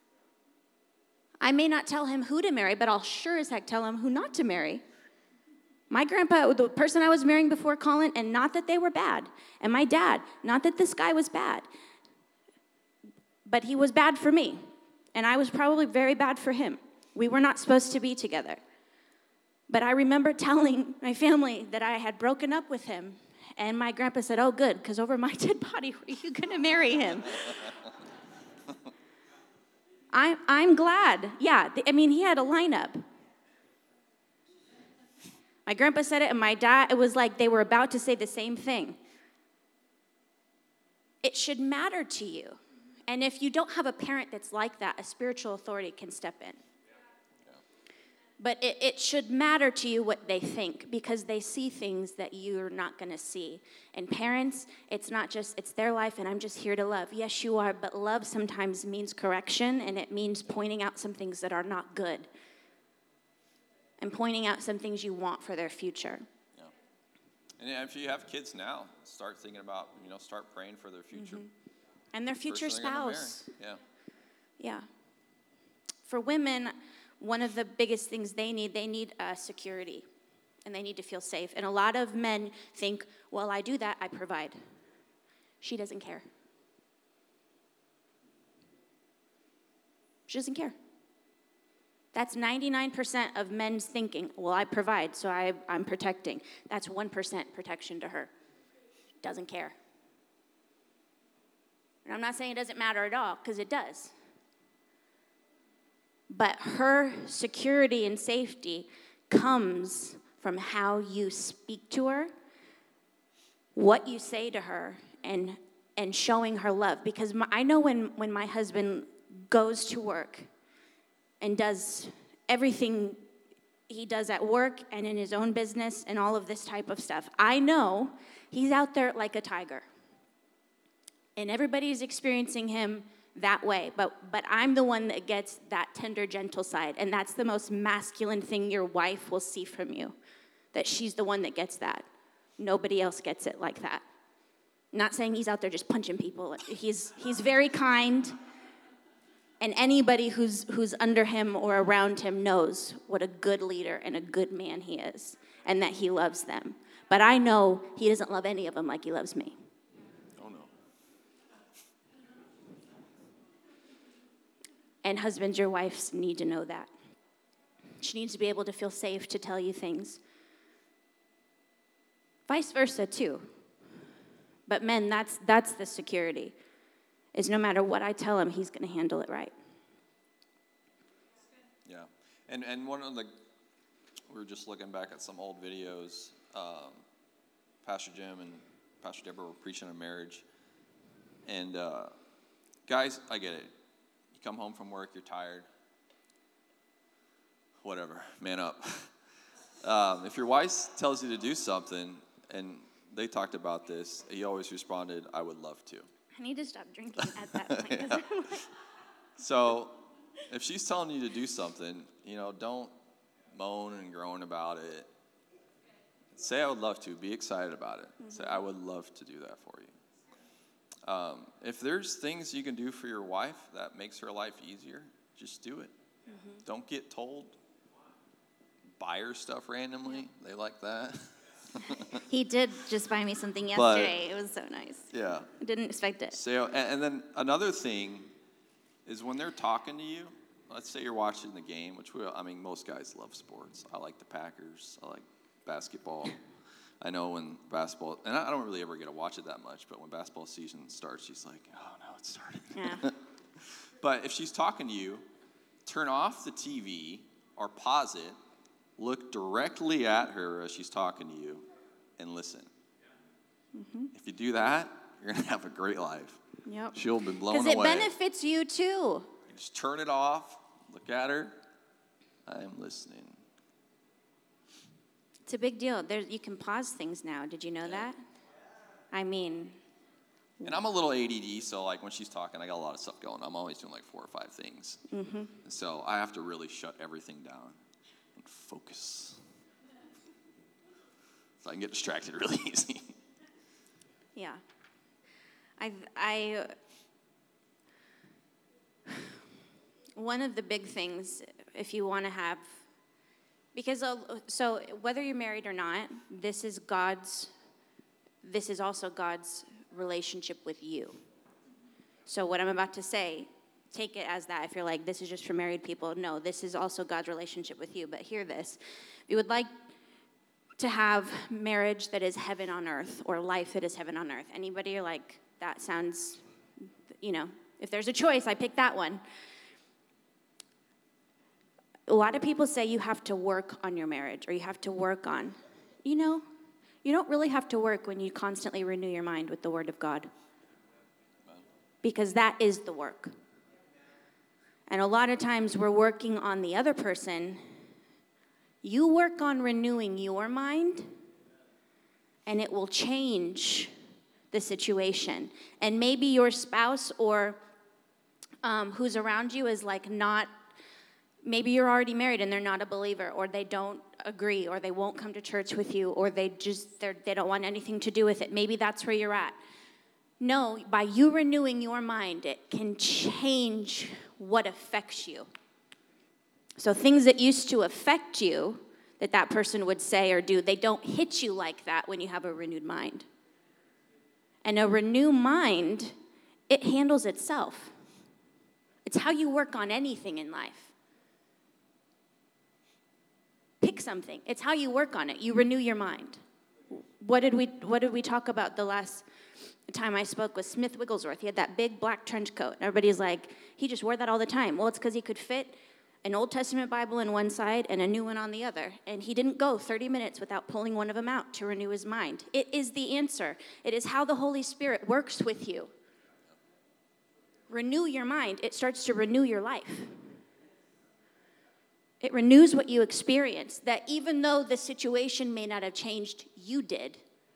I may not tell him who to marry, but I'll sure as heck tell him who not to marry. My grandpa, the person I was marrying before Colin, and not that they were bad. And my dad, not that this guy was bad. But he was bad for me. And I was probably very bad for him. We were not supposed to be together. But I remember telling my family that I had broken up with him. And my grandpa said, oh, good, because over my dead body, were you going to marry him? I, I'm glad. Yeah, I mean, he had a lineup. My grandpa said it, and my dad, it was like they were about to say the same thing. It should matter to you. And if you don't have a parent that's like that, a spiritual authority can step in. But it, it should matter to you what they think, because they see things that you're not going to see. And parents, it's not just, it's their life and I'm just here to love. Yes, you are, but love sometimes means correction, and it means pointing out some things that are not good. And pointing out some things you want for their future. Yeah. And if you have kids now, start thinking about, you know, start praying for their future. Mm-hmm. And their future spouse. Yeah. Yeah. For women, one of the biggest things they need, they need uh, security, and they need to feel safe. And a lot of men think, well, I do that, I provide. She doesn't care. She doesn't care. That's ninety-nine percent of men's thinking. Well, I provide, so I, I'm protecting. That's one percent protection to her. Doesn't care. And I'm not saying it doesn't matter at all, because it does. But her security and safety comes from how you speak to her, what you say to her, and and showing her love. Because my, I know when, when my husband goes to work and does everything he does at work and in his own business and all of this type of stuff, I know he's out there like a tiger. And everybody's experiencing him that way. But but I'm the one that gets that tender, gentle side. And that's the most masculine thing your wife will see from you, that she's the one that gets that. Nobody else gets it like that. Not saying he's out there just punching people. He's he's very kind. And anybody who's who's under him or around him knows what a good leader and a good man he is, and that he loves them. But I know he doesn't love any of them like he loves me. Oh, no. And husbands, your wives need to know that. She needs to be able to feel safe to tell you things. Vice versa, too. But men, that's that's the security. Is no matter what I tell him, he's going to handle it right. Yeah, and and one of the, we were just looking back at some old videos. Um, Pastor Jim and Pastor Deborah were preaching on marriage, and uh, guys, I get it. You come home from work, you're tired. Whatever, man up. um, if your wife tells you to do something, and they talked about this, he always responded, "I would love to." I need to stop drinking at that point. Yeah. So, if she's telling you to do something, you know, don't moan and groan about it. Say, "I would love to." Be excited about it. Mm-hmm. Say, "I would love to do that for you." Um, if there's things you can do for your wife that makes her life easier, just do it. Mm-hmm. Don't get told. Buy her stuff randomly. They like that. He did just buy me something yesterday. But, it was so nice. Yeah. I didn't expect it. So, and, and then another thing is when they're talking to you, let's say you're watching the game, which we, I mean, most guys love sports. I like the Packers. I like basketball. I know when basketball, and I don't really ever get to watch it that much, but when basketball season starts, she's like, oh, no, it started. Yeah. But if she's talking to you, turn off the T V or pause it, look directly at her as she's talking to you, and listen. Mm-hmm. If you do that, you're going to have a great life. Yep. She'll be blown away. Because it benefits you too. You just turn it off, look at her. I am listening. It's a big deal. There, you can pause things now. Did you know yeah. that? I mean. And I'm a little A D D, so like when she's talking, I got a lot of stuff going. I'm always doing like four or five things. Mm-hmm. So I have to really shut everything down and focus. So I can get distracted really easy. Yeah. I, I, one of the big things, if you want to have, because, so whether you're married or not, this is God's, this is also God's relationship with you. So what I'm about to say, take it as that. If you're like, this is just for married people, no, this is also God's relationship with you. But hear this. If you would like to have marriage that is heaven on earth, or life that is heaven on earth. Anybody are like, that sounds, you know, if there's a choice, I pick that one. A lot of people say you have to work on your marriage, or you have to work on, you know, you don't really have to work when you constantly renew your mind with the Word of God. Because that is the work. And a lot of times we're working on the other person. You work on renewing your mind, and it will change the situation. And maybe your spouse or um, who's around you is like not, maybe you're already married and they're not a believer, or they don't agree, or they won't come to church with you, or they just, they're, they don't want anything to do with it. Maybe that's where you're at. No, by you renewing your mind, it can change what affects you. So things that used to affect you, that that person would say or do, they don't hit you like that when you have a renewed mind. And a renewed mind, it handles itself. It's how you work on anything in life. Pick something. It's how you work on it. You renew your mind. What did we what did we talk about the last time I spoke with Smith Wigglesworth? He had that big black trench coat. Everybody's like, he just wore that all the time. Well, it's because he could fit an Old Testament Bible in one side and a new one on the other. And he didn't go thirty minutes without pulling one of them out to renew his mind. It is the answer. It is how the Holy Spirit works with you. Renew your mind. It starts to renew your life. It renews what you experience, that even though the situation may not have changed, you did.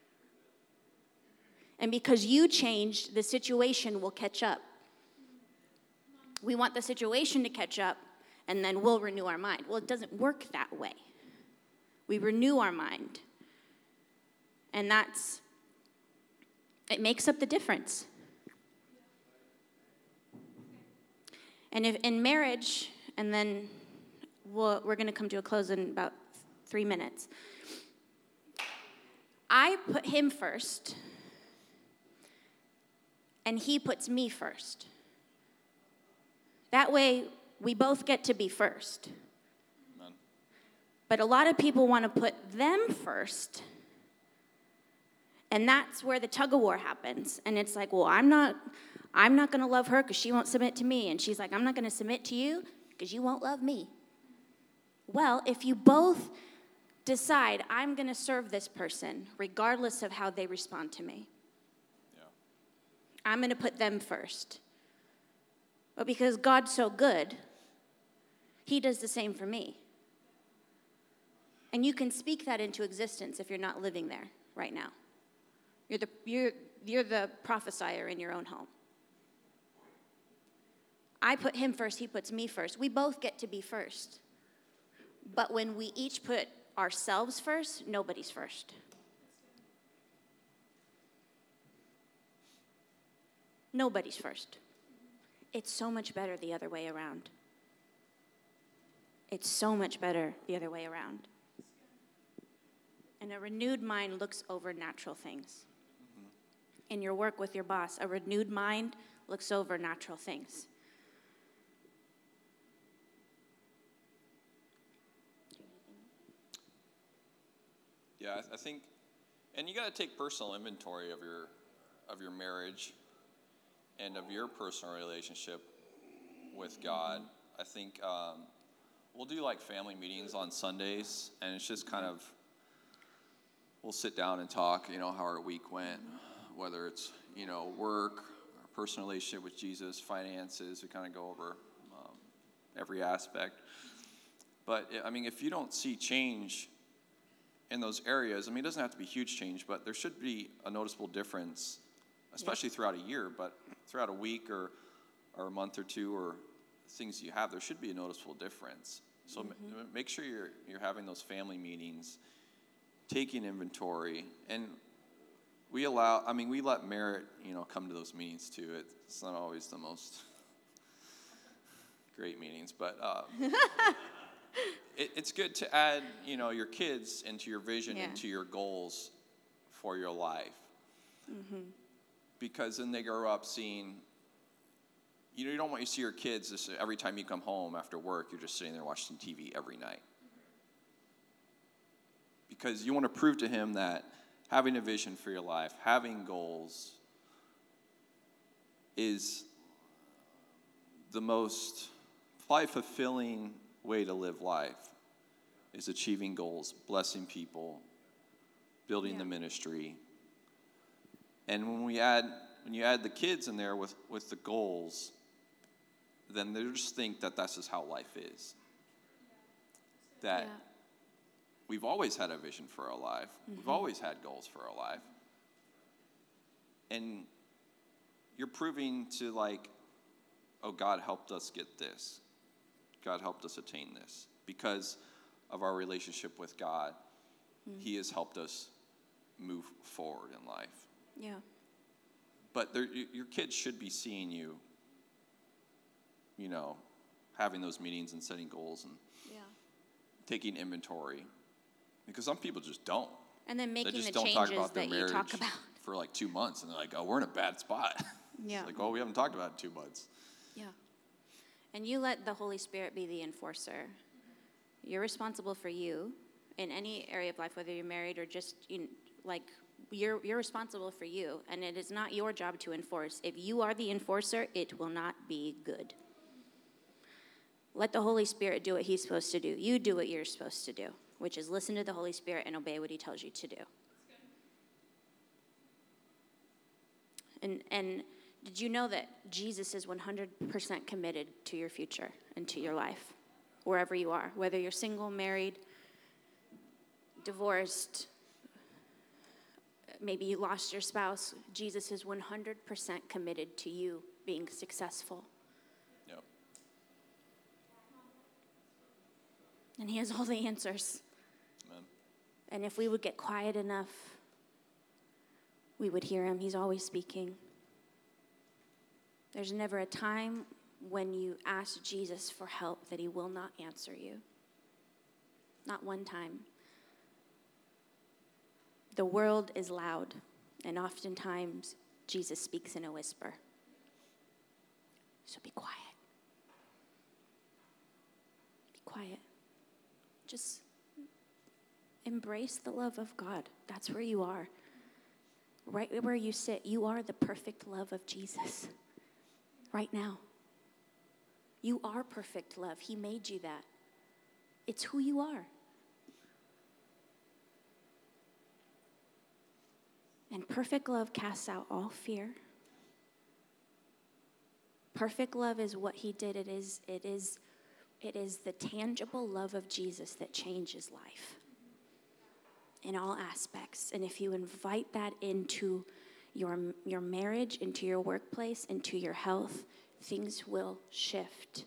And because you changed, the situation will catch up. We want the situation to catch up, and then we'll renew our mind. Well, it doesn't work that way. We renew our mind. And that's, it makes up the difference. And if in marriage, and then we'll, we're going to come to a close in about three minutes. I put him first, and he puts me first. That way, we both get to be first. Amen. But a lot of people want to put them first, and that's where the tug of war happens. And it's like, well, I'm not, I'm not going to love her because she won't submit to me. And she's like, I'm not going to submit to you because you won't love me. Well, if you both decide, I'm going to serve this person regardless of how they respond to me. Yeah. I'm going to put them first. But because God's so good, he does the same for me. And you can speak that into existence if you're not living there right now. You're the, you're, you're the prophesier in your own home. I put him first, he puts me first. We both get to be first. But when we each put ourselves first, nobody's first. Nobody's first. It's so much better the other way around. It's so much better the other way around. And a renewed mind looks over natural things. Mm-hmm. In your work with your boss, a renewed mind looks over natural things. Yeah, I think, and you got to take personal inventory of your of your marriage and of your personal relationship with God. I think um, we'll do like family meetings on Sundays, and it's just kind of, we'll sit down and talk, you know, how our week went, whether it's, you know, work, our personal relationship with Jesus, finances, we kind of go over um, every aspect. But, I mean, if you don't see change in those areas, I mean, it doesn't have to be huge change, but there should be a noticeable difference, especially yeah. throughout a year, but throughout a week or, or a month or two or things you have, there should be a noticeable difference. So mm-hmm. m- make sure you're you're having those family meetings, taking inventory, and we allow, I mean, we let Merit, you know, come to those meetings too. It's not always the most great meetings, but uh, it, it's good to add, you know, your kids into your vision, yeah. into your goals for your life. Mm-hmm. Because then they grow up seeing, you know, you don't want you to see your kids just every time you come home after work, you're just sitting there watching T V every night. Because you want to prove to him that having a vision for your life, having goals, is the most life-fulfilling way to live life, is achieving goals, blessing people, building yeah. the ministry. And when we add, when you add the kids in there with, with the goals, then they just think that that's just how life is. That yeah. we've always had a vision for our life. Mm-hmm. We've always had goals for our life. And you're proving to like, oh, God helped us get this. God helped us attain this. Because of our relationship with God, mm-hmm. he has helped us move forward in life. Yeah. But your kids should be seeing you, you know, having those meetings and setting goals and taking inventory, because some people just don't. And then making they just the don't changes talk about their that you marriage talk about. for like two months, and they're like, "Oh, we're in a bad spot." Yeah. It's like, "Oh, we haven't talked about it in two months." Yeah. And you let the Holy Spirit be the enforcer. You're responsible for you in any area of life, whether you're married or just in, like you're you're responsible for you, and it is not your job to enforce. If you are the enforcer, it will not be good. Let the Holy Spirit do what he's supposed to do. You do what you're supposed to do, which is listen to the Holy Spirit and obey what he tells you to do. And and did you know that Jesus is one hundred percent committed to your future and to your life, wherever you are, whether you're single, married, divorced, maybe you lost your spouse. Jesus is one hundred percent committed to you being successful. Yep. And he has all the answers. Amen. And if we would get quiet enough, we would hear him. He's always speaking. There's never a time when you ask Jesus for help that he will not answer you. Not one time. The world is loud, and oftentimes Jesus speaks in a whisper. So be quiet. Be quiet. Just embrace the love of God. That's where you are. Right where you sit, you are the perfect love of Jesus. Right now. You are perfect love. He made you that. It's who you are. And perfect love casts out all fear. Perfect love is what he did. It is, it is, it is the tangible love of Jesus that changes life in all aspects. And if you invite that into your, your marriage, into your workplace, into your health, things will shift.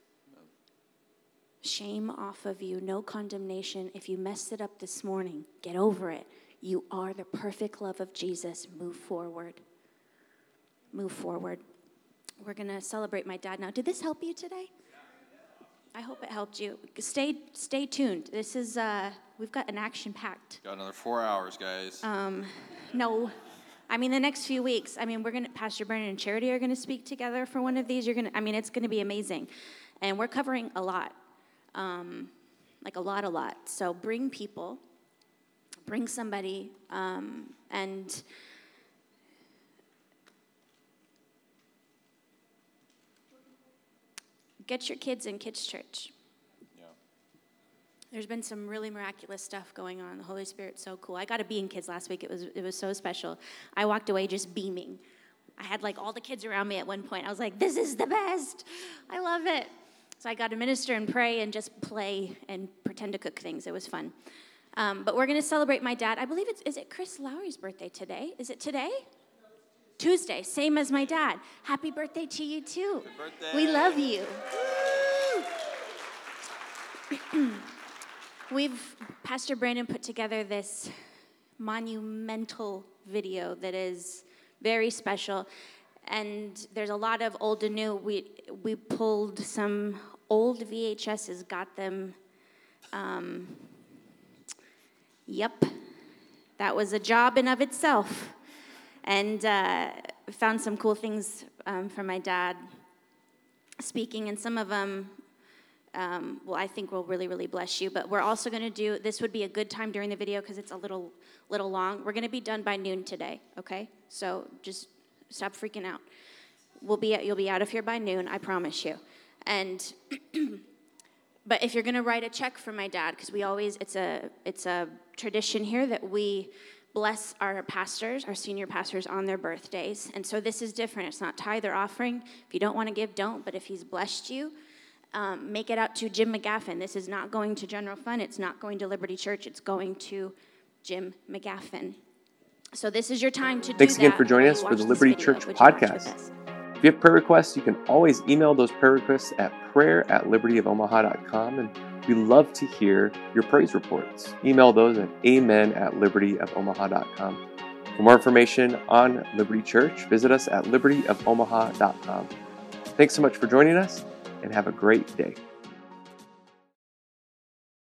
Shame off of you, no condemnation. If you messed it up this morning, get over it. You are the perfect love of Jesus. Move forward. Move forward. We're going to celebrate my dad now. Did this help you today? I hope it helped you. Stay stay tuned. This is, uh, we've got an action-packed. Got another four hours, guys. Um, no. I mean, the next few weeks, I mean, we're going to, Pastor Brennan and Charity are going to speak together for one of these. You're going to, I mean, it's going to be amazing. And we're covering a lot. Um, like a lot, a lot. So bring people. Bring somebody, um, and get your kids in kids' church. Yeah. There's been some really miraculous stuff going on. The Holy Spirit's so cool. I got to be in kids last week. It was it was so special. I walked away just beaming. I had like all the kids around me at one point. I was like, this is the best. I love it. So I got to minister and pray and just play and pretend to cook things. It was fun. Um, but we're going to celebrate my dad. I believe it's, is it Chris Lowry's birthday today? Is it today? Tuesday, same as my dad. Happy birthday to you too. Happy birthday. We love you. We've, Pastor Brandon put together this monumental video that is very special. And there's a lot of old and new. We, we pulled some old V H S's, got them, um, Yep, that was a job in of itself. And uh, found some cool things um, from my dad speaking, and some of them, um, well, I think will really, really bless you. But we're also going to do, this would be a good time during the video because it's a little, little long. We're going to be done by noon today, okay? So just stop freaking out. We'll be, you'll be out of here by noon, I promise you. And but if you're going to write a check for my dad, because we always, it's a it's a tradition here that we bless our pastors, our senior pastors, on their birthdays. And so this is different. It's not tithe or offering. If you don't want to give, don't. But if he's blessed you, um, make it out to Jim McGaffin. This is not going to General Fund. It's not going to Liberty Church. It's going to Jim McGaffin. So this is your time to do that. Thanks again for joining us for the Liberty Church podcast. If you have prayer requests, you can always email those prayer requests at prayer at liberty of omaha dot com, and we love to hear your praise reports. Email those at amen at liberty of omaha dot com. For more information on Liberty Church, visit us at liberty of omaha dot com. Thanks so much for joining us, and have a great day.